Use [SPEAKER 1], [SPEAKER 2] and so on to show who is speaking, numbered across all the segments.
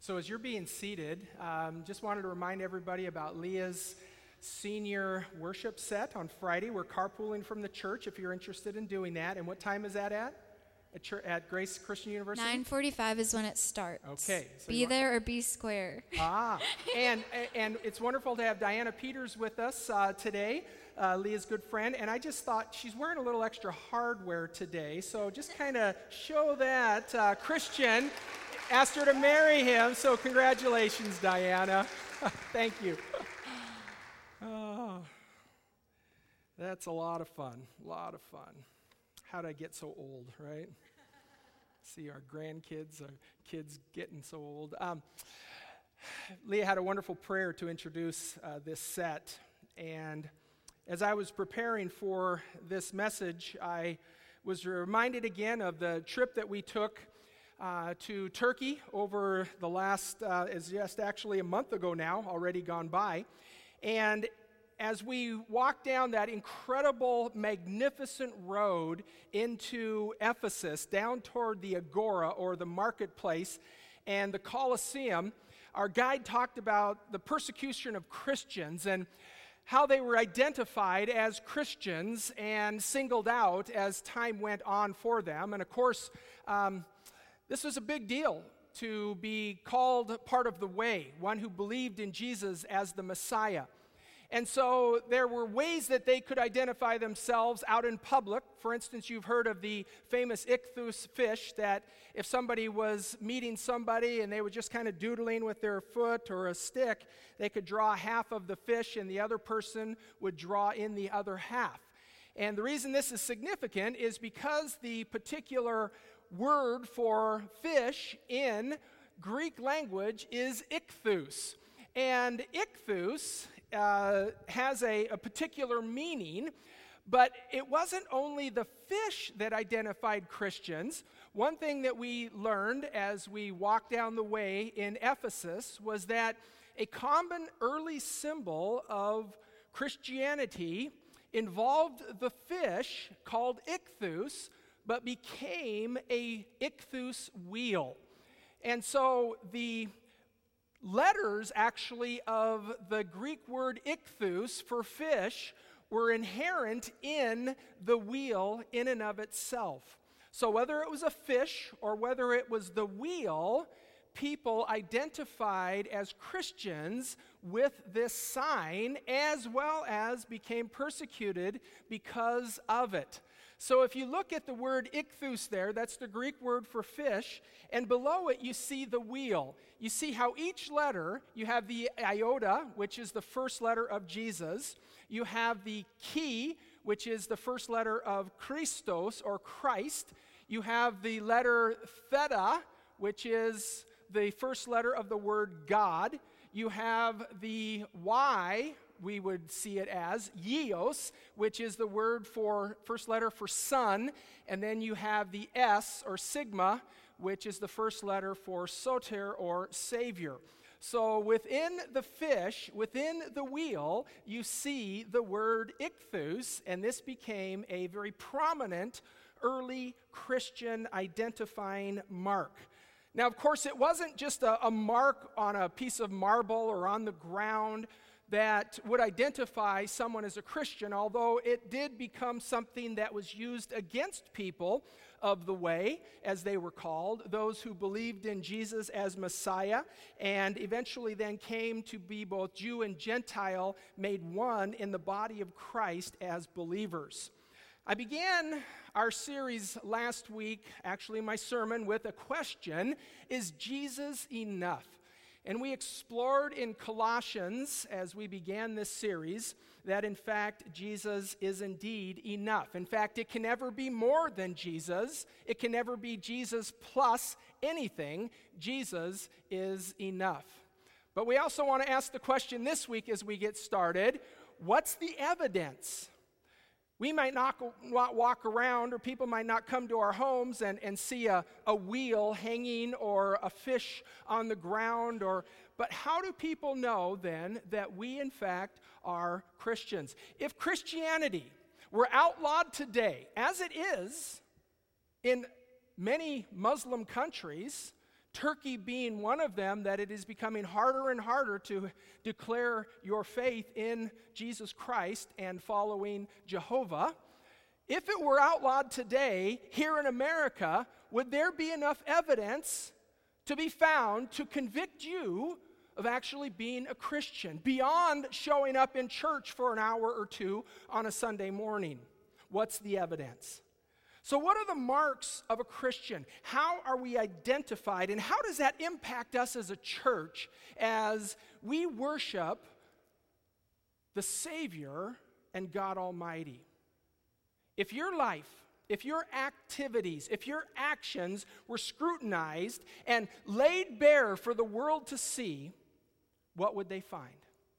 [SPEAKER 1] So as you're being seated, just wanted to remind everybody about Leah's senior worship set on Friday. We're carpooling from the church if you're interested in doing that. And what time is that at? At Grace Christian University?
[SPEAKER 2] 9:45 is when it starts.
[SPEAKER 1] Okay. So
[SPEAKER 2] be there or be square.
[SPEAKER 1] And it's wonderful to have Diana Peters with us today, Leah's good friend. And I just thought she's wearing a little extra hardware today. So just kind of show that Christian asked her to marry him. So congratulations, Diana. Thank you. Oh, that's a lot of fun. How'd I get so old, right? See our grandkids, our kids getting so old. Leah had a wonderful prayer to introduce this set. And as I was preparing for this message, I was reminded again of the trip that we took to Turkey over the last, is just actually a month ago now, already gone by. And as we walked down that incredible, magnificent road into Ephesus, down toward the Agora, or the marketplace, and the Colosseum, our guide talked about the persecution of Christians and how they were identified as Christians and singled out as time went on for them. And of course, this was a big deal to be called part of the way, one who believed in Jesus as the Messiah. And so there were ways that they could identify themselves out in public. For instance, you've heard of the famous ichthus fish, that if somebody was meeting somebody and they were just kind of doodling with their foot or a stick, they could draw half of the fish and the other person would draw in the other half. And the reason this is significant is because the particular word for fish in Greek language is ichthus. And ichthus has a particular meaning, but it wasn't only the fish that identified Christians. One thing that we learned as we walked down the way in Ephesus was that a common early symbol of Christianity involved the fish called ichthus, but became a ichthus wheel. And so the letters actually of the Greek word ichthus for fish were inherent in the wheel in and of itself. So whether it was a fish or whether it was the wheel, people identified as Christians with this sign, as well as became persecuted because of it. So if you look at the word ichthus there, that's the Greek word for fish, and below it you see the wheel. You see how each letter, you have the iota, which is the first letter of Jesus. You have the chi, which is the first letter of Christos, or Christ. You have the letter theta, which is the first letter of the word God. You have the Y, we would see it as Yios, which is the word for first letter for son, and then you have the S, or sigma, which is the first letter for soter, or savior. So within the fish, within the wheel, you see the word ichthus, and this became a very prominent early Christian identifying mark. Now, of course, it wasn't just a mark on a piece of marble or on the ground that would identify someone as a Christian, although it did become something that was used against people of the way, as they were called, those who believed in Jesus as Messiah, and eventually then came to be both Jew and Gentile, made one in the body of Christ as believers. I began our series last week, actually my sermon, with a question: is Jesus enough? And we explored in Colossians, as we began this series, that in fact Jesus is indeed enough. In fact, it can never be more than Jesus. It can never be Jesus plus anything. Jesus is enough. But we also want to ask the question this week as we get started: what's the evidence? We might not walk around, or people might not come to our homes and see a wheel hanging or a fish on the ground, but how do people know then that we in fact are Christians? If Christianity were outlawed today, as it is in many Muslim countries, Turkey being one of them, that it is becoming harder and harder to declare your faith in Jesus Christ and following Jehovah. If it were outlawed today here in America, would there be enough evidence to be found to convict you of actually being a Christian, beyond showing up in church for an hour or two on a Sunday morning? What's the evidence? So what are the marks of a Christian? How are we identified, and how does that impact us as a church as we worship the Savior and God Almighty? If your life, if your activities, if your actions were scrutinized and laid bare for the world to see, what would they find?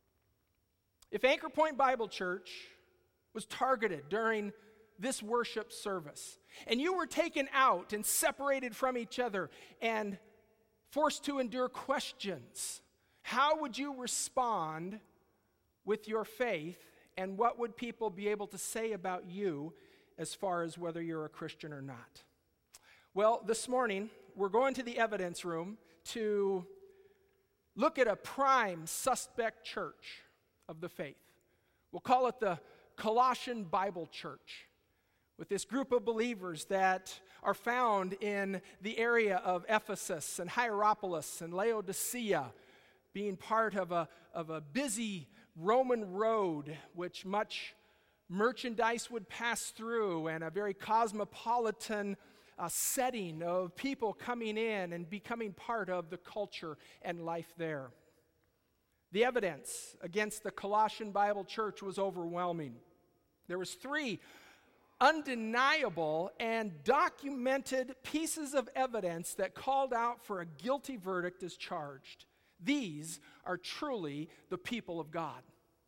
[SPEAKER 1] If Anchor Point Bible Church was targeted during this worship service, and you were taken out and separated from each other and forced to endure questions, how would you respond with your faith, and what would people be able to say about you as far as whether you're a Christian or not? Well, this morning, we're going to the evidence room to look at a prime suspect church of the faith. We'll call it the Colossian Bible Church, with this group of believers that are found in the area of Ephesus and Hierapolis and Laodicea, being part of a busy Roman road, which much merchandise would pass through, and a very cosmopolitan setting of people coming in and becoming part of the culture and life there. The evidence against the Colossian Bible Church was overwhelming. There was 3 undeniable and documented pieces of evidence that called out for a guilty verdict as charged. These are truly the people of God.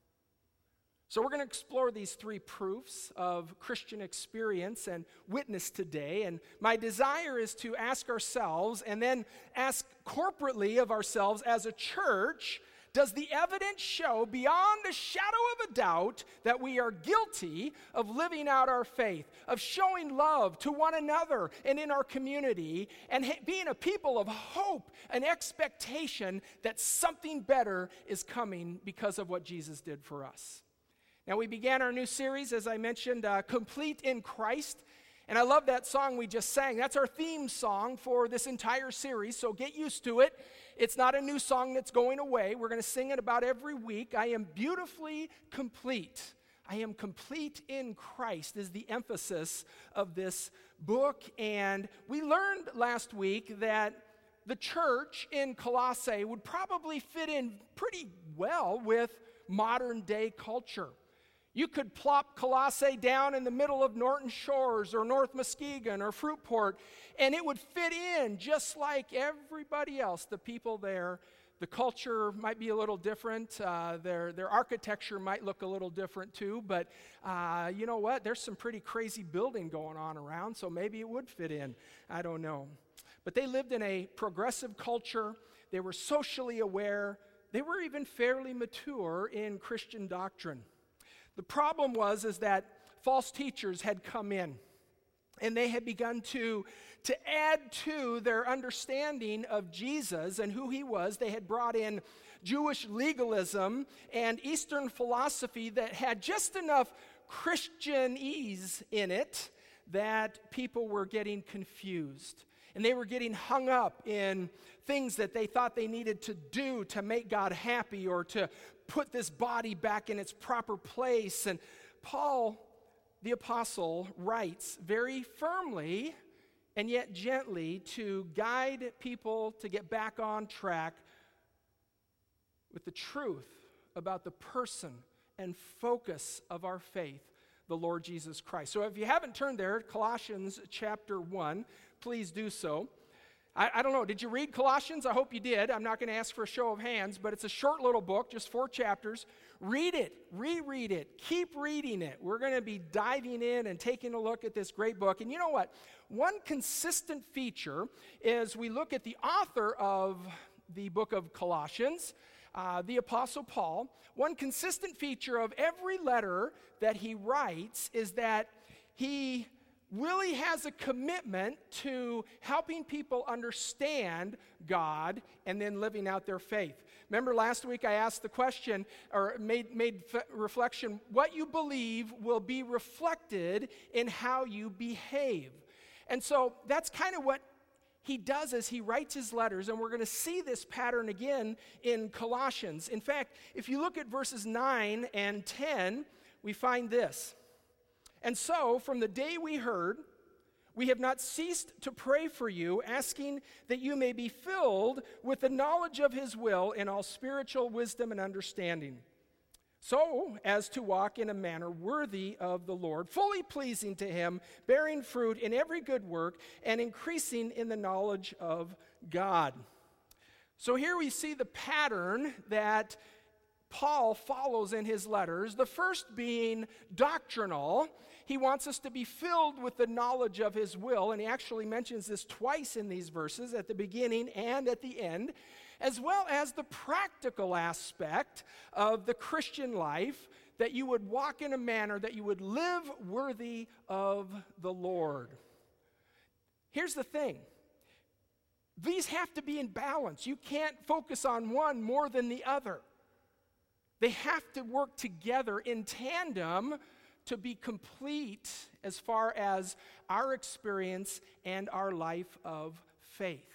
[SPEAKER 1] So we're going to explore these 3 proofs of Christian experience and witness today. And my desire is to ask ourselves, and then ask corporately of ourselves as a church, does the evidence show beyond a shadow of a doubt that we are guilty of living out our faith, of showing love to one another and in our community, and being a people of hope and expectation that something better is coming because of what Jesus did for us? Now, we began our new series, as I mentioned, Complete in Christ. And I love that song we just sang. That's our theme song for this entire series, so get used to it. It's not a new song that's going away. We're going to sing it about every week. I am beautifully complete. I am complete in Christ is the emphasis of this book. And we learned last week that the church in Colossae would probably fit in pretty well with modern day culture. You could plop Colossae down in the middle of Norton Shores or North Muskegon or Fruitport, and it would fit in just like everybody else, the people there. The culture might be a little different. Their architecture might look a little different too, but you know what? There's some pretty crazy building going on around, so maybe it would fit in. I don't know. But they lived in a progressive culture. They were socially aware. They were even fairly mature in Christian doctrine. The problem was that false teachers had come in, and they had begun to add to their understanding of Jesus and who he was. They had brought in Jewish legalism and Eastern philosophy that had just enough Christianese in it that people were getting confused. And they were getting hung up in things that they thought they needed to do to make God happy, or to put this body back in its proper place. And Paul, the apostle, writes very firmly and yet gently to guide people to get back on track with the truth about the person and focus of our faith, the Lord Jesus Christ. So if you haven't turned there, Colossians chapter 1, please do so. I don't know, did you read Colossians? I hope you did. I'm not going to ask for a show of hands, but it's a short little book, just 4 chapters. Read it, reread it, keep reading it. We're going to be diving in and taking a look at this great book. And you know what? One consistent feature is we look at the author of the book of Colossians, the Apostle Paul. One consistent feature of every letter that he writes is that he really has a commitment to helping people understand God and then living out their faith. Remember last week I asked the question, or made reflection, what you believe will be reflected in how you behave. And so that's kind of what he does as he writes his letters, and we're going to see this pattern again in Colossians. In fact, if you look at verses 9 and 10, we find this. And so, from the day we heard, we have not ceased to pray for you, asking that you may be filled with the knowledge of his will in all spiritual wisdom and understanding, so as to walk in a manner worthy of the Lord, fully pleasing to him, bearing fruit in every good work, and increasing in the knowledge of God. So here we see the pattern that Paul follows in his letters, the first being doctrinal. He wants us to be filled with the knowledge of his will, and he actually mentions this twice in these verses, at the beginning and at the end, as well as the practical aspect of the Christian life, that you would walk in a manner that you would live worthy of the Lord. Here's the thing. These have to be in balance. You can't focus on one more than the other. They have to work together in tandem to be complete as far as our experience and our life of faith,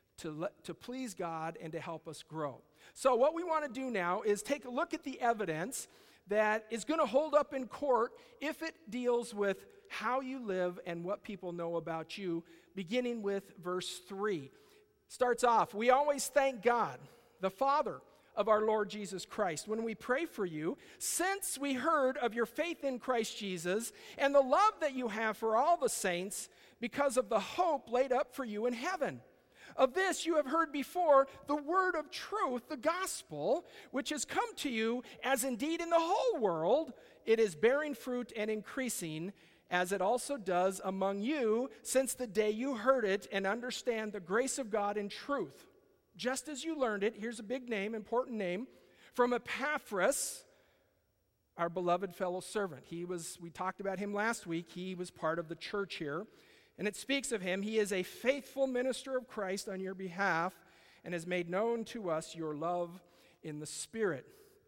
[SPEAKER 1] to please God and to help us grow. So what we want to do now is take a look at the evidence that is going to hold up in court if it deals with how you live and what people know about you, beginning with verse 3. Starts off, we always thank God, the Father of our Lord Jesus Christ, when we pray for you, since we heard of your faith in Christ Jesus and the love that you have for all the saints because of the hope laid up for you in heaven. Of this you have heard before, the word of truth, the gospel, which has come to you, as indeed in the whole world it is bearing fruit and increasing, as it also does among you, since the day you heard it and understand the grace of God in truth. Just as you learned it, here's a big name, important name, from Epaphras, our beloved fellow servant. We talked about him last week. He was part of the church here. And it speaks of him. He is a faithful minister of Christ on your behalf and has made known to us your love in the Spirit.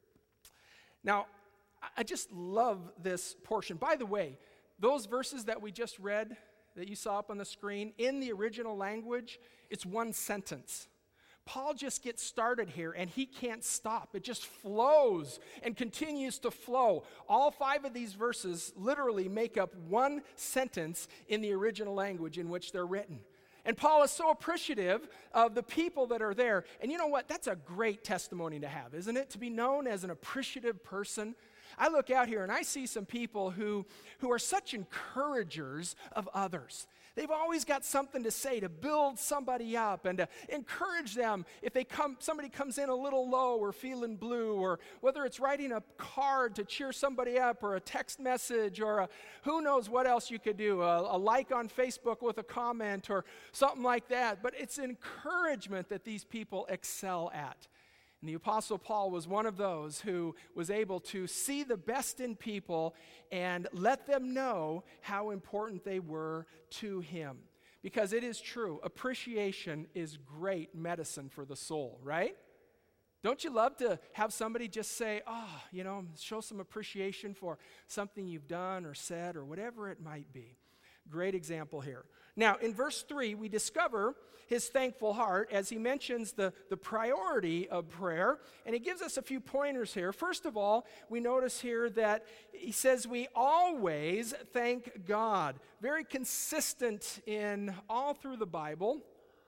[SPEAKER 1] Now, I just love this portion. By the way, those verses that we just read, that you saw up on the screen, in the original language, it's one sentence. Paul just gets started here, and he can't stop. It just flows and continues to flow. All 5 of these verses literally make up one sentence in the original language in which they're written. And Paul is so appreciative of the people that are there. And you know what? That's a great testimony to have, isn't it? To be known as an appreciative person. I look out here and I see some people who are such encouragers of others. They've always got something to say to build somebody up and to encourage them if somebody comes in a little low or feeling blue, or whether it's writing a card to cheer somebody up, or a text message, or who knows what else you could do, a like on Facebook with a comment or something like that. But it's encouragement that these people excel at. And the Apostle Paul was one of those who was able to see the best in people and let them know how important they were to him. Because it is true, appreciation is great medicine for the soul, right? Don't you love to have somebody just say, show some appreciation for something you've done or said or whatever it might be? Great example here. Now, in verse 3, we discover his thankful heart as he mentions the priority of prayer, and he gives us a few pointers here. First of all, we notice here that he says we always thank God. Very consistent in all through the Bible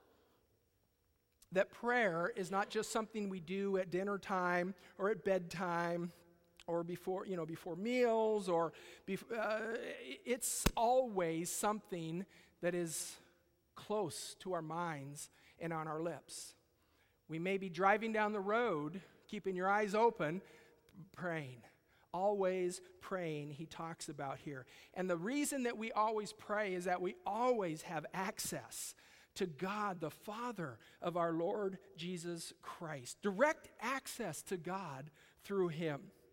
[SPEAKER 1] that prayer is not just something we do at dinner time or at bedtime or before meals, or it's always something that is close to our minds and on our lips. We may be driving down the road, keeping your eyes open, praying. Always praying, he talks about here. And the reason that we always pray is that we always have access to God, the Father of our Lord Jesus Christ. Direct access to God through him.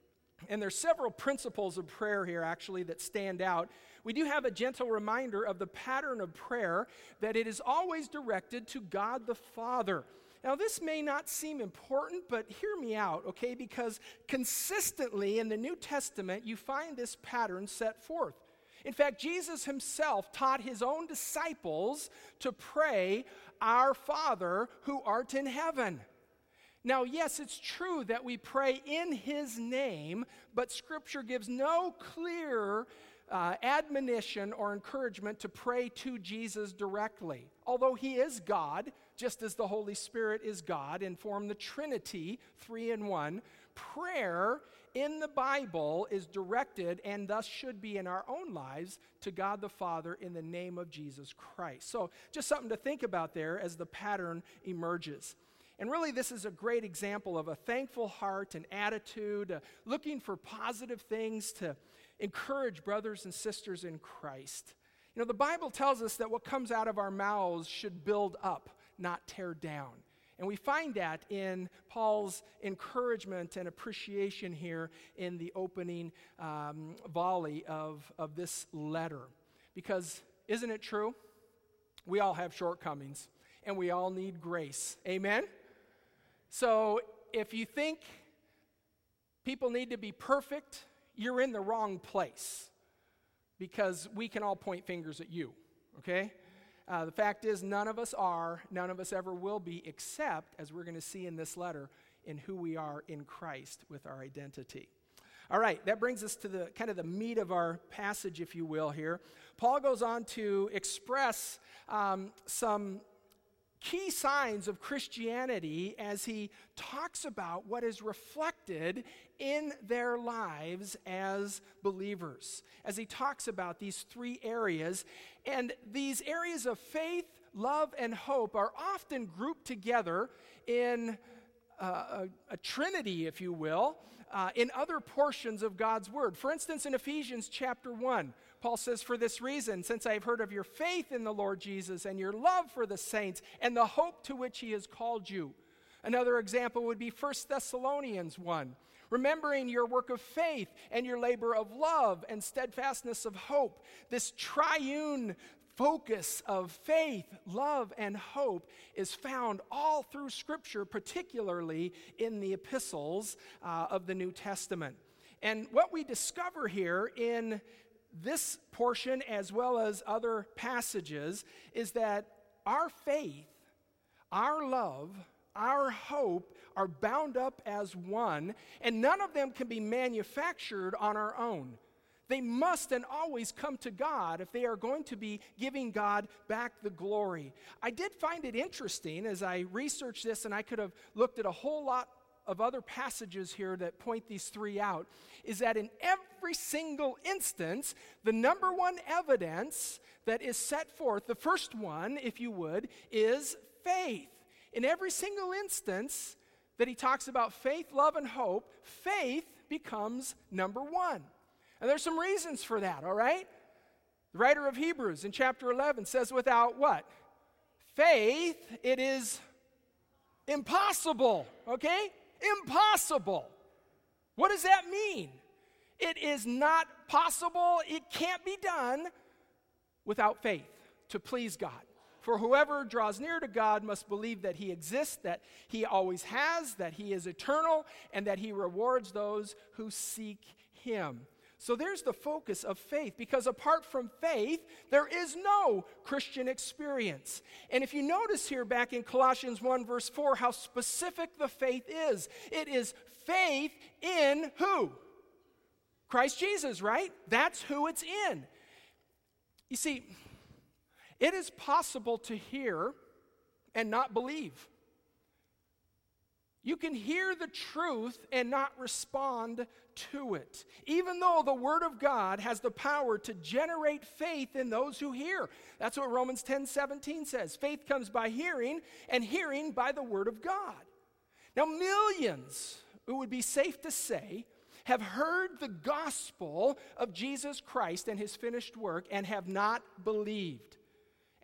[SPEAKER 1] And there's several principles of prayer here, actually, that stand out. We do have a gentle reminder of the pattern of prayer, that it is always directed to God the Father. Now, this may not seem important, but hear me out, okay? Because consistently in the New Testament, you find this pattern set forth. In fact, Jesus himself taught his own disciples to pray, "Our Father who art in heaven." Now, yes, it's true that we pray in his name, but Scripture gives no clear admonition or encouragement to pray to Jesus directly. Although he is God, just as the Holy Spirit is God and form the Trinity, 3 in 1, prayer in the Bible is directed, and thus should be in our own lives, to God the Father in the name of Jesus Christ. So just something to think about there as the pattern emerges. And really, this is a great example of a thankful heart and attitude, looking for positive things to encourage brothers and sisters in Christ. You know, the Bible tells us that what comes out of our mouths should build up, not tear down. And we find that in Paul's encouragement and appreciation here in the opening volley of this letter. Because isn't it true? We all have shortcomings, and we all need grace. Amen? So if you think people need to be perfect, you're in the wrong place, because we can all point fingers at you, okay? The fact is, none of us are, none of us ever will be, except, as we're going to see in this letter, in who we are in Christ with our identity. All right, that brings us to the kind of the meat of our passage, if you will, here. Paul goes on to express some key signs of Christianity as he talks about what is reflected in their lives as believers. As he talks about these 3 areas, and these areas of faith, love, and hope are often grouped together in a trinity, if you will, in other portions of God's Word. For instance, in Ephesians chapter 1, Paul says, "For this reason, since I have heard of your faith in the Lord Jesus and your love for the saints and the hope to which he has called you." Another example would be 1 Thessalonians 1. "Remembering your work of faith and your labor of love and steadfastness of hope." This triune focus of faith, love, and hope is found all through Scripture, particularly in the epistles of the New Testament. And what we discover here in this portion, as well as other passages, is that our faith, our love, our hope are bound up as one, and none of them can be manufactured on our own. They must and always come to God if they are going to be giving God back the glory. I did find it interesting as I researched this, and I could have looked at a whole lot of other passages here that point these 3 out, is that in every single instance, the number one evidence that is set forth, the first one, if you would, is faith. In every single instance that he talks about faith, love, and hope, faith becomes number one. And there's some reasons for that, all right? The writer of Hebrews in chapter 11 says, without what? Faith, it is impossible, okay? Impossible. What does that mean? It is not possible, it can't be done without faith to please God. For whoever draws near to God must believe that he exists, that he always has, that he is eternal, and that he rewards those who seek him. So there's the focus of faith, because apart from faith, there is no Christian experience. And if you notice here back in Colossians 1 verse 4 how specific the faith is, it is faith in who? Christ Jesus, right? That's who it's in. You see, it is possible to hear and not believe. You can hear the truth and not respond to it, even though the Word of God has the power to generate faith in those who hear. That's what Romans 10:17 says. Faith comes by hearing, and hearing by the Word of God. Now, millions, it would be safe to say, have heard the gospel of Jesus Christ and his finished work and have not believed.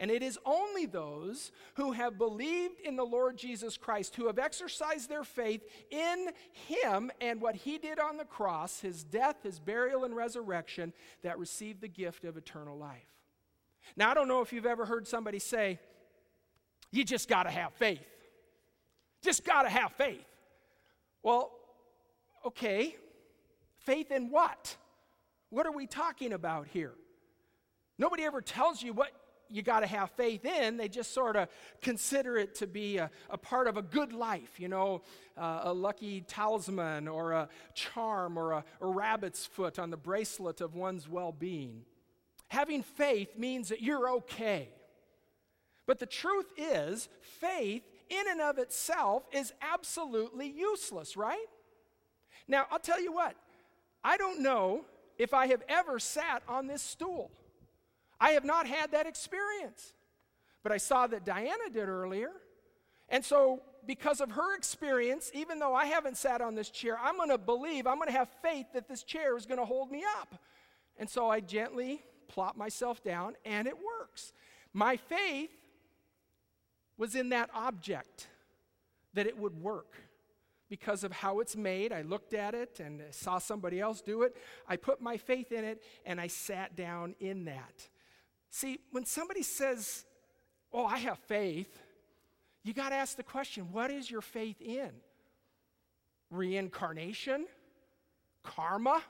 [SPEAKER 1] And it is only those who have believed in the Lord Jesus Christ, who have exercised their faith in him and what he did on the cross, his death, his burial, and resurrection, that receive the gift of eternal life. Now, I don't know if you've ever heard somebody say, you just got to have faith. Just got to have faith. Well, okay, faith in what? What are we talking about here? Nobody ever tells you what you got to have faith in. They just sort of consider it to be a part of a good life, a lucky talisman or a charm or a rabbit's foot on the bracelet of one's well-being. Having faith means that you're okay. But the truth is, faith in and of itself is absolutely useless, right? Now, I'll tell you what, I don't know if I have ever sat on this stool. I have not had that experience. But I saw that Diana did earlier. And so, because of her experience, even though I haven't sat on this chair, I'm going to have faith that this chair is going to hold me up. And so I gently plop myself down, and it works. My faith was in that object, that it would work. Because of how it's made, I looked at it and saw somebody else do it. I put my faith in it, and I sat down in that. See, when somebody says, oh, I have faith, you got to ask the question, what is your faith in? Reincarnation? Karma?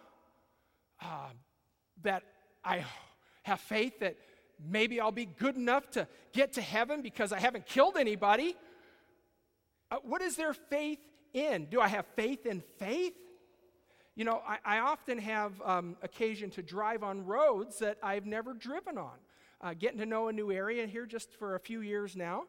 [SPEAKER 1] That I have faith that maybe I'll be good enough to get to heaven because I haven't killed anybody? What is their faith in? Do I have faith in faith? I often have occasion to drive on roads that I've never driven on. Getting to know a new area here just for a few years now.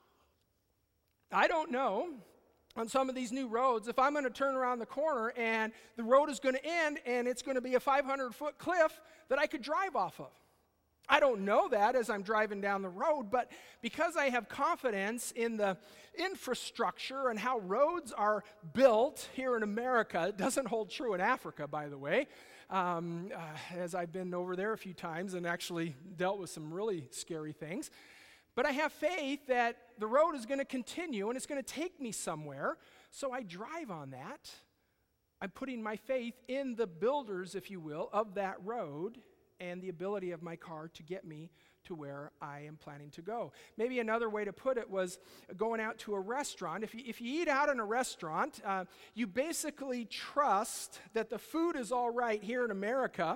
[SPEAKER 1] I don't know on some of these new roads if I'm going to turn around the corner and the road is going to end and it's going to be a 500-foot cliff that I could drive off of. I don't know that as I'm driving down the road, but because I have confidence in the infrastructure and how roads are built here in America, it doesn't hold true in Africa, by the way, as I've been over there a few times and actually dealt with some really scary things. But I have faith that the road is going to continue and it's going to take me somewhere, so I drive on that. I'm putting my faith in the builders, if you will, of that road and the ability of my car to get me to where I am planning to go. Maybe another way to put it was going out to a restaurant. If you eat out in a restaurant, you basically trust that the food is all right here in America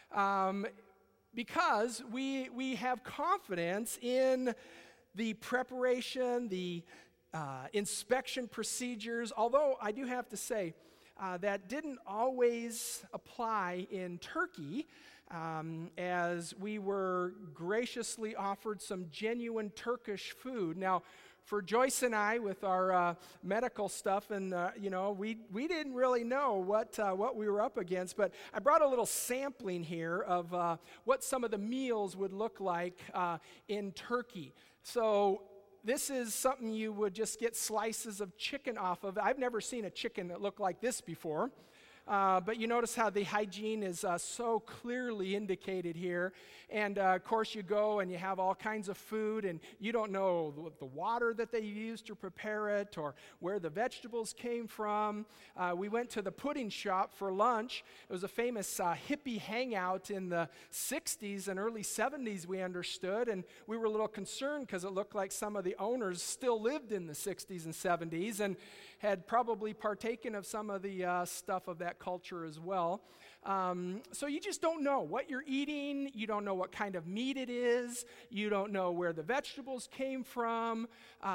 [SPEAKER 1] because we have confidence in the preparation, the inspection procedures, although I do have to say that didn't always apply in Turkey. As we were graciously offered some genuine Turkish food. Now, for Joyce and I, with our medical stuff, and we didn't really know what we were up against. But I brought a little sampling here of what some of the meals would look like in Turkey. So this is something you would just get slices of chicken off of. I've never seen a chicken that looked like this before. But you notice how the hygiene is so clearly indicated here. And, of course, you go and you have all kinds of food, and you don't know the water that they used to prepare it or where the vegetables came from. We went to the pudding shop for lunch. It was a famous hippie hangout in the 60s and early 70s, we understood. And we were a little concerned because it looked like some of the owners still lived in the 60s and 70s and had probably partaken of some of the stuff of that culture as well. So you just don't know what you're eating. You don't know what kind of meat it is. You don't know where the vegetables came from.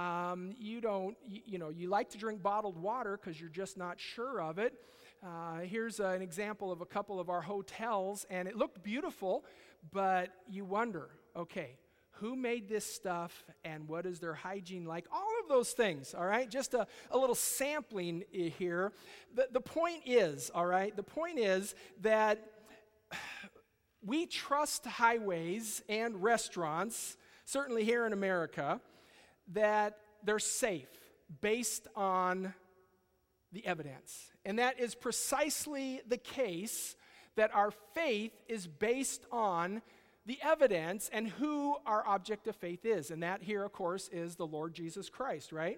[SPEAKER 1] You like to drink bottled water because you're just not sure of it. Here's an example of a couple of our hotels, and it looked beautiful, but you wonder, okay, who made this stuff and what is their hygiene like? All of those things, all right? Just a little sampling here. The point is, all right, the point is that we trust highways and restaurants, certainly here in America, that they're safe based on the evidence. And that is precisely the case, that our faith is based on the evidence and who our object of faith is. And that here, of course, is the Lord Jesus Christ, right?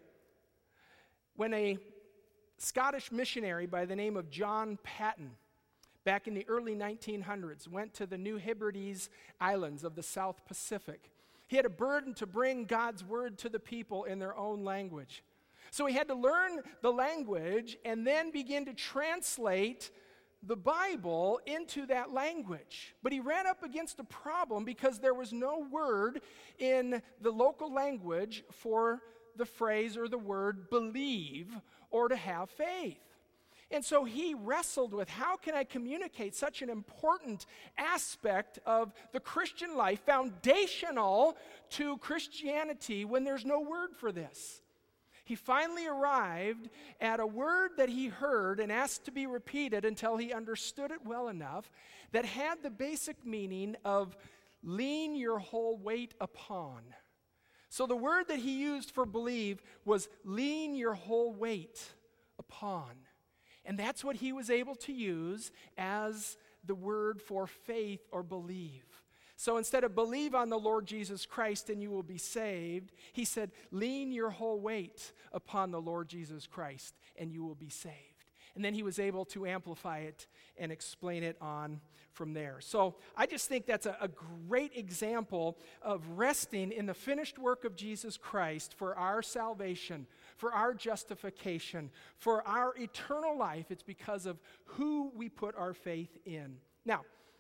[SPEAKER 1] When a Scottish missionary by the name of John Paton, back in the early 1900s, went to the New Hebrides Islands of the South Pacific, he had a burden to bring God's word to the people in their own language. So he had to learn the language and then begin to translate the Bible into that language. But he ran up against a problem because there was no word in the local language for the phrase or the word believe or to have faith. And so he wrestled with, how can I communicate such an important aspect of the Christian life, foundational to Christianity, when there's no word for this? He finally arrived at a word that he heard and asked to be repeated until he understood it well enough, that had the basic meaning of lean your whole weight upon. So the word that he used for believe was lean your whole weight upon. And that's what he was able to use as the word for faith or believe. So instead of believe on the Lord Jesus Christ and you will be saved, he said, lean your whole weight upon the Lord Jesus Christ and you will be saved. And then he was able to amplify it and explain it on from there. So I just think that's a great example of resting in the finished work of Jesus Christ for our salvation, for our justification, for our eternal life. It's because of who we put our faith in. Now,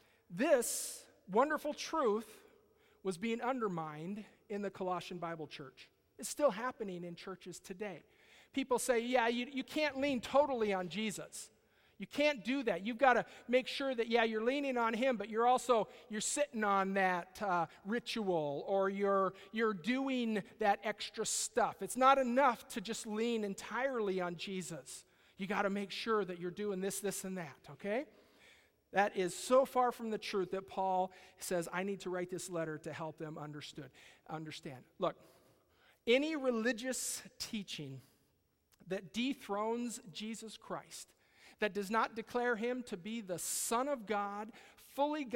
[SPEAKER 1] this wonderful truth was being undermined in the Colossian Bible Church. It's still happening in churches today. People say, yeah, you can't lean totally on Jesus. You can't do that. You've got to make sure that, yeah, you're leaning on him, but you're sitting on that ritual, or you're doing that extra stuff. It's not enough to just lean entirely on Jesus. You got to make sure that you're doing this, and that, okay? That is so far from the truth that Paul says, I need to write this letter to help them understand. Look, any religious teaching that dethrones Jesus Christ, that does not declare him to be the Son of God, fully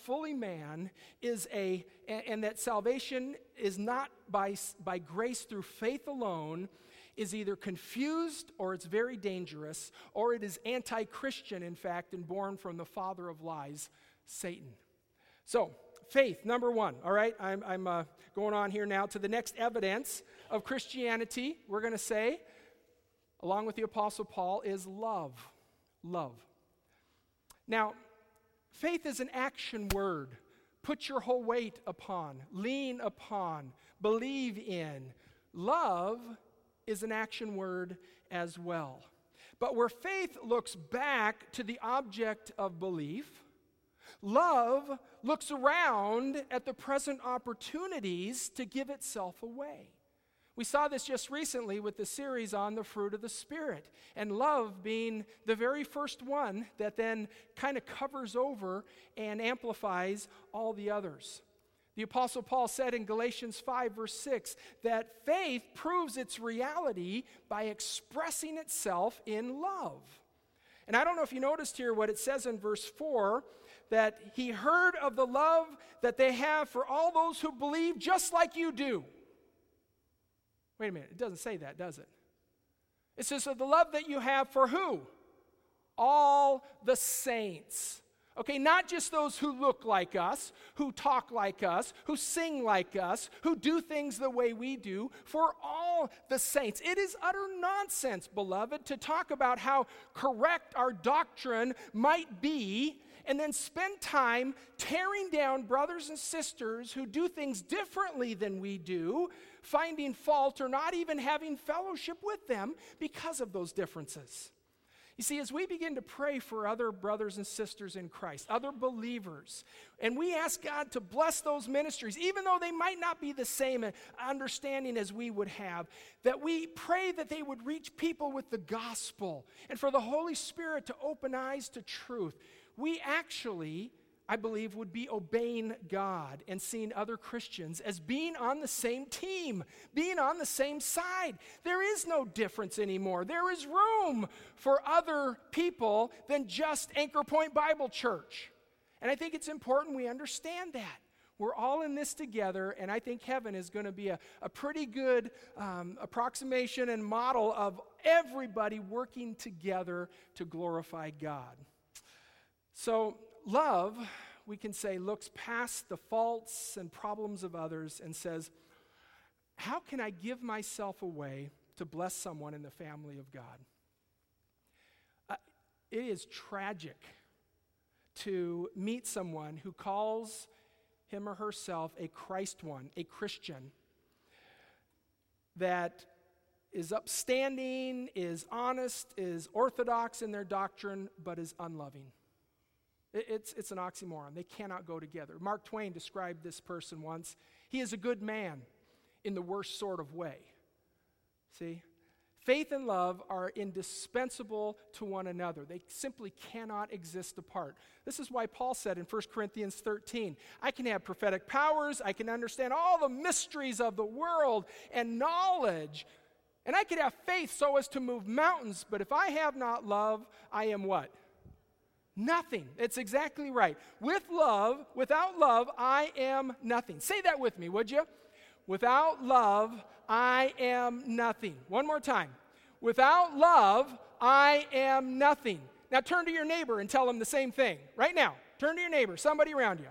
[SPEAKER 1] man, and that salvation is not by grace through faith alone, is either confused, or it's very dangerous, or it is anti-Christian, in fact, and born from the father of lies, Satan. So, faith, number one, all right? I'm going on here now to the next evidence of Christianity, we're going to say, along with the Apostle Paul, is love. Love. Now, faith is an action word. Put your whole weight upon, lean upon, believe in. Love is an action word as well. But where faith looks back to the object of belief, love looks around at the present opportunities to give itself away. We saw this just recently with the series on the fruit of the Spirit, and love being the very first one that then kind of covers over and amplifies all the others. The Apostle Paul said in Galatians 5, verse 6, that faith proves its reality by expressing itself in love. And I don't know if you noticed here what it says in verse 4, that he heard of the love that they have for all those who believe just like you do. Wait a minute, it doesn't say that, does it? It says, of the love that you have for who? All the saints. Okay, not just those who look like us, who talk like us, who sing like us, who do things the way we do, for all the saints. It is utter nonsense, beloved, to talk about how correct our doctrine might be and then spend time tearing down brothers and sisters who do things differently than we do, finding fault or not even having fellowship with them because of those differences. You see, as we begin to pray for other brothers and sisters in Christ, other believers, and we ask God to bless those ministries, even though they might not be the same understanding as we would have, that we pray that they would reach people with the gospel and for the Holy Spirit to open eyes to truth. We actually, I believe, would be obeying God and seeing other Christians as being on the same team, being on the same side. There is no difference anymore. There is room for other people than just Anchor Point Bible Church. And I think it's important we understand that. We're all in this together, and I think heaven is going to be a pretty good approximation and model of everybody working together to glorify God. So love, we can say, looks past the faults and problems of others and says, how can I give myself away to bless someone in the family of God? It is tragic to meet someone who calls him or herself a Christ one, a Christian, that is upstanding, is honest, is orthodox in their doctrine, but is unloving. It's an oxymoron. They cannot go together. Mark Twain described this person once. He is a good man in the worst sort of way. See? Faith and love are indispensable to one another. They simply cannot exist apart. This is why Paul said in 1 Corinthians 13, I can have prophetic powers, I can understand all the mysteries of the world and knowledge, and I can have faith so as to move mountains, but if I have not love, I am what? Nothing. It's exactly right. Without love, I am nothing. Say that with me, would you? Without love, I am nothing. One more time. Without love, I am nothing. Now turn to your neighbor and tell them the same thing. Right now. Turn to your neighbor, somebody around you.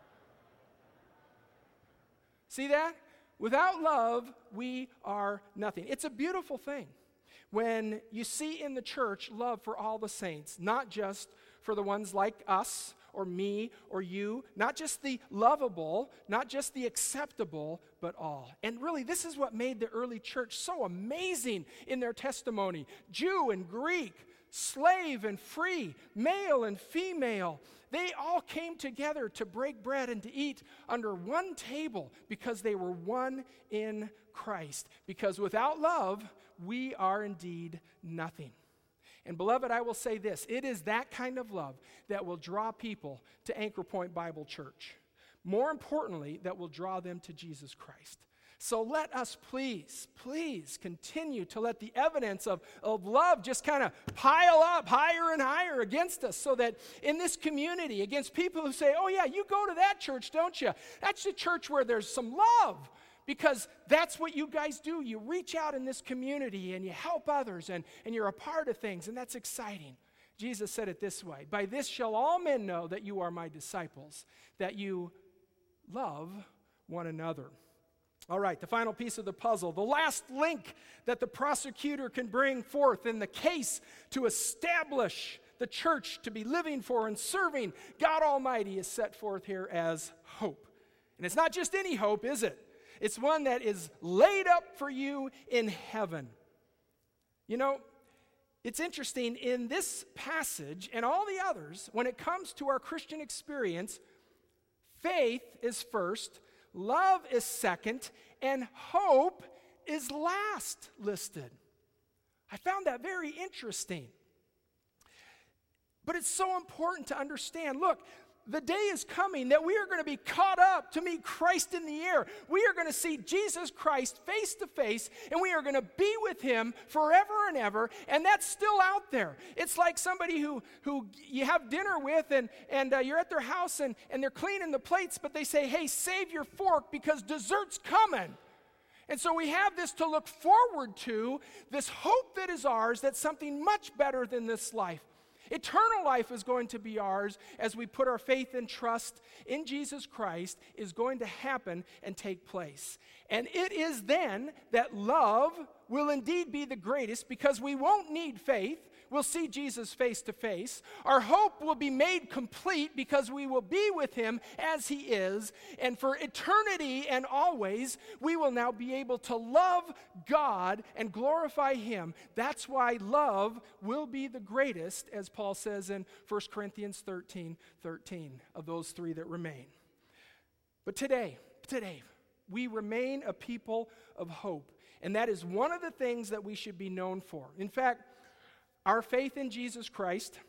[SPEAKER 1] See that? Without love, we are nothing. It's a beautiful thing when you see in the church love for all the saints, not just for the ones like us or me or you, not just the lovable, not just the acceptable, but all. And really, this is what made the early church so amazing in their testimony. Jew and Greek, slave and free, male and female, they all came together to break bread and to eat under one table because they were one in Christ. Because without love, we are indeed nothing. And beloved, I will say this, it is that kind of love that will draw people to Anchor Point Bible Church. More importantly, that will draw them to Jesus Christ. So let us please continue to let the evidence of love just kind of pile up higher and higher against us so that in this community, against people who say, oh yeah, you go to that church, don't you? That's the church where there's some love. Because that's what you guys do. You reach out in this community and you help others and you're a part of things, and that's exciting. Jesus said it this way, by this shall all men know that you are my disciples, that you love one another. All right, the final piece of the puzzle, the last link that the prosecutor can bring forth in the case to establish the church to be living for and serving God Almighty is set forth here as hope. And it's not just any hope, is it? It's one that is laid up for you in heaven. You know, it's interesting, in this passage and all the others, when it comes to our Christian experience, faith is first, love is second, and hope is last listed. I found that very interesting. But it's so important to understand, look, the day is coming that we are going to be caught up to meet Christ in the air. We are going to see Jesus Christ face to face, and we are going to be with him forever and ever, and that's still out there. It's like somebody who you have dinner with, and you're at their house, and they're cleaning the plates, but they say, hey, save your fork because dessert's coming. And so we have this to look forward to, this hope that is ours, that's something much better than this life. Eternal life is going to be ours as we put our faith and trust in Jesus Christ, is going to happen and take place. And it is then that love will indeed be the greatest, because we won't need faith. We'll see Jesus face to face. Our hope will be made complete because we will be with him as he is. And for eternity and always, we will now be able to love God and glorify him. That's why love will be the greatest, as Paul says in 1 Corinthians 13:13, of those three that remain. But today, we remain a people of hope. And that is one of the things that we should be known for. In fact, our faith in Jesus Christ,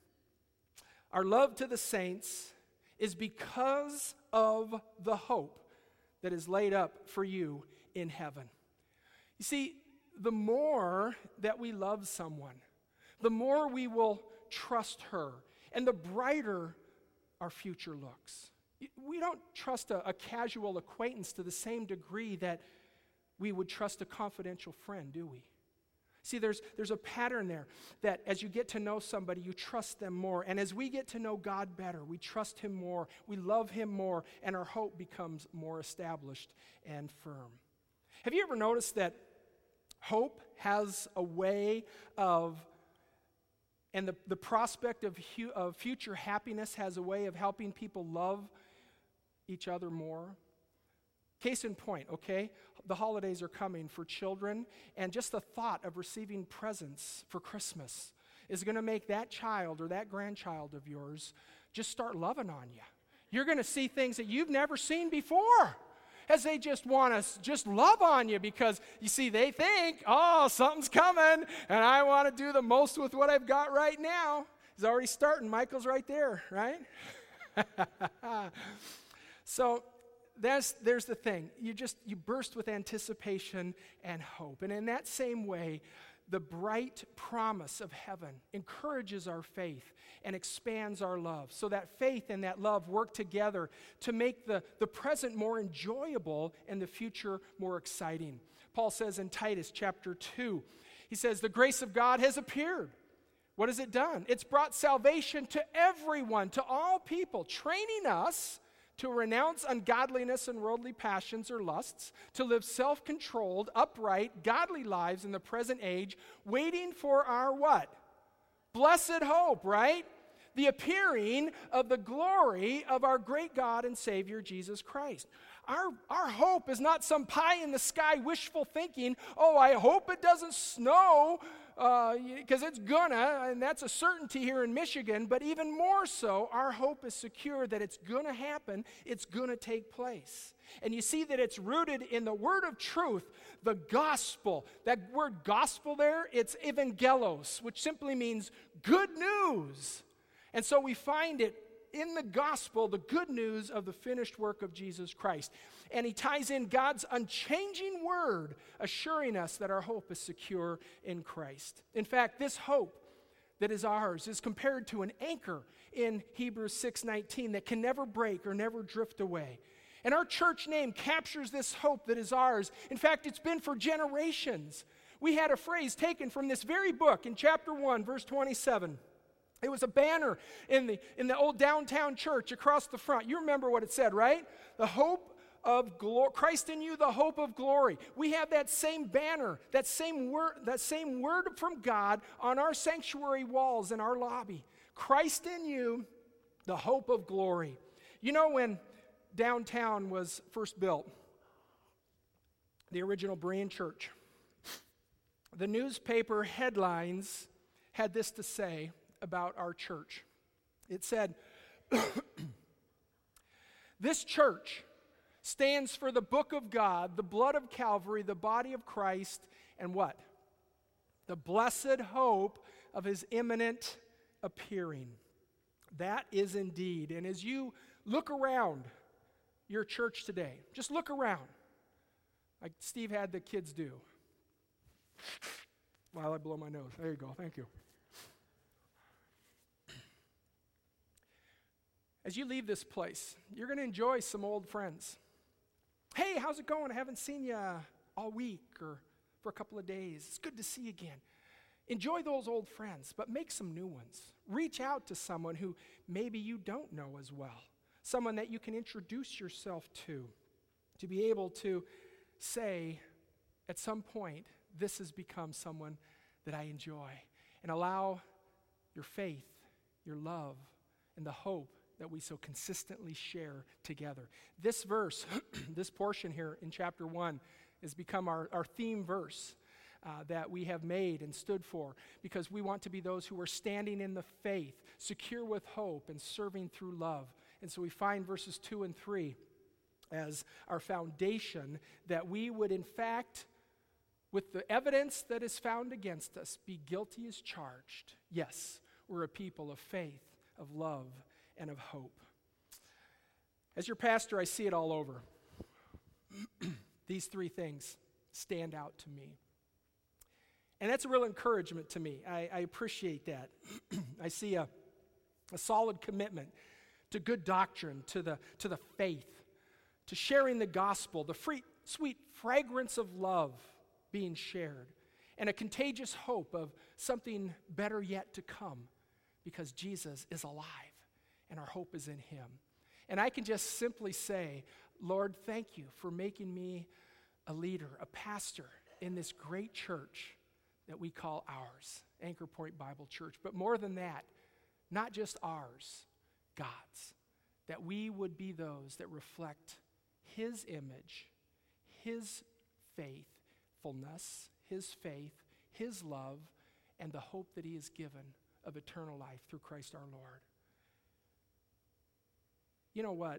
[SPEAKER 1] our love to the saints, is because of the hope that is laid up for you in heaven. You see, the more that we love someone, the more we will trust her, and the brighter our future looks. We don't trust a casual acquaintance to the same degree that we would trust a confidential friend, do we? See, there's a pattern there that as you get to know somebody, you trust them more. And as we get to know God better, we trust Him more, we love Him more, and our hope becomes more established and firm. Have you ever noticed that hope has a way of, and the prospect of future happiness has a way of helping people love each other more? Case in point, okay? The holidays are coming for children, and just the thought of receiving presents for Christmas is going to make that child or that grandchild of yours just start loving on you. You're going to see things that you've never seen before as they just want to just love on you because, you see, they think, oh, something's coming, and I want to do the most with what I've got right now. He's already starting. Michael's right there, right? So there's the thing. You burst with anticipation and hope. And in that same way, the bright promise of heaven encourages our faith and expands our love, so that faith and that love work together to make the present more enjoyable and the future more exciting. Paul says in Titus chapter 2, he says, the grace of God has appeared. What has it done? It's brought salvation to everyone, to all people, training us to renounce ungodliness and worldly passions or lusts, to live self-controlled, upright, godly lives in the present age, waiting for our what? Blessed hope, right? The appearing of the glory of our great God and Savior, Jesus Christ. Our hope is not some pie-in-the-sky wishful thinking, oh, I hope it doesn't snow, because it's gonna, and that's a certainty here in Michigan, but even more so, our hope is secure that it's gonna happen, it's gonna take place. And you see that it's rooted in the word of truth, the gospel. That word gospel there, it's evangelos, which simply means good news. And so we find it in the gospel, the good news of the finished work of Jesus Christ. And he ties in God's unchanging word, assuring us that our hope is secure in Christ. In fact, this hope that is ours is compared to an anchor in Hebrews 6:19 that can never break or never drift away. And our church name captures this hope that is ours. In fact, it's been for generations. We had a phrase taken from this very book in chapter 1, verse 27. It was a banner in the old downtown church across the front. You remember what it said, right? The hope of glory, Christ in you, the hope of glory. We have that same banner, that same word from God on our sanctuary walls in our lobby. Christ in you, the hope of glory. You know, when downtown was first built, the original Berean church, the newspaper headlines had this to say about our church. It said, this church stands for the book of God, the blood of Calvary, the body of Christ, and what? The blessed hope of his imminent appearing. That is indeed. And as you look around your church today, just look around, like Steve had the kids do. While I blow my nose. There you go. Thank you. As you leave this place, you're going to enjoy some old friends. Hey, how's it going? I haven't seen you all week or for a couple of days. It's good to see you again. Enjoy those old friends, but make some new ones. Reach out to someone who maybe you don't know as well, someone that you can introduce yourself to be able to say at some point, this has become someone that I enjoy, and allow your faith, your love, and the hope that we so consistently share together. This verse, this portion here in chapter 1, has become our theme verse that we have made and stood for, because we want to be those who are standing in the faith, secure with hope, and serving through love. And so we find verses 2 and 3 as our foundation, that we would in fact, with the evidence that is found against us, be guilty as charged. Yes, we're a people of faith, of love, and of hope. As your pastor, I see it all over. These three things stand out to me. And that's a real encouragement to me. I appreciate that. I see a solid commitment to good doctrine, to the faith, to sharing the gospel, the sweet fragrance of love being shared, and a contagious hope of something better yet to come, because Jesus is alive and our hope is in him. And I can just simply say, Lord, thank you for making me a leader, a pastor in this great church that we call ours, Anchor Point Bible Church. But more than that, not just ours, God's, that we would be those that reflect his image, his faithfulness, his faith, his love, and the hope that he has given of eternal life through Christ our Lord. You know what?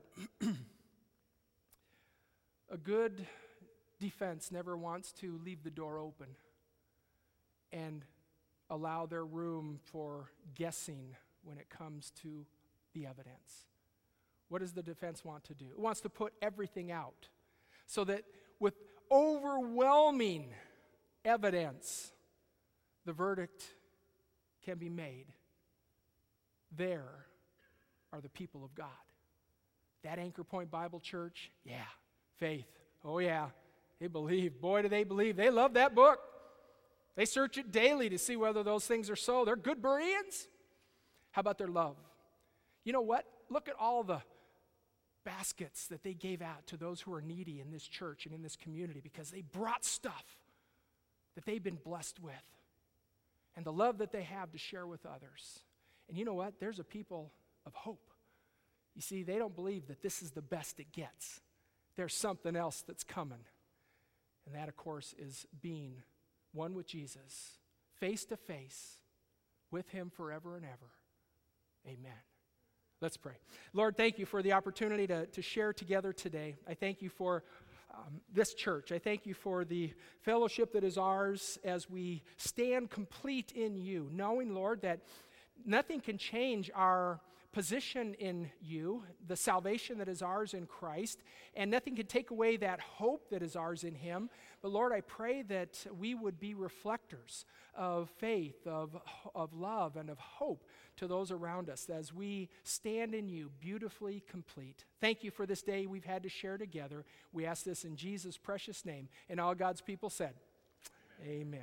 [SPEAKER 1] A good defense never wants to leave the door open and allow their room for guessing when it comes to the evidence. What does the defense want to do? It wants to put everything out so that with overwhelming evidence, the verdict can be made. There are the people of God. That Anchor Point Bible Church, yeah, faith. Oh yeah, they believe. Boy, do they believe. They love that book. They search it daily to see whether those things are so. They're good Bereans. How about their love? You know what? Look at all the baskets that they gave out to those who are needy in this church and in this community, because they brought stuff that they've been blessed with and the love that they have to share with others. And you know what? There's a people of hope. You see, they don't believe that this is the best it gets. There's something else that's coming. And that, of course, is being one with Jesus, face to face with him forever and ever. Amen. Let's pray. Lord, thank you for the opportunity to share together today. I thank you for this church. I thank you for the fellowship that is ours as we stand complete in you, knowing, Lord, that nothing can change our position in you, the salvation that is ours in Christ, and nothing can take away that hope that is ours in him. But Lord, I pray that we would be reflectors of faith, of love, and of hope to those around us as we stand in you beautifully complete. Thank you for this day we've had to share together. We ask this in Jesus' precious name. And all God's people said, amen.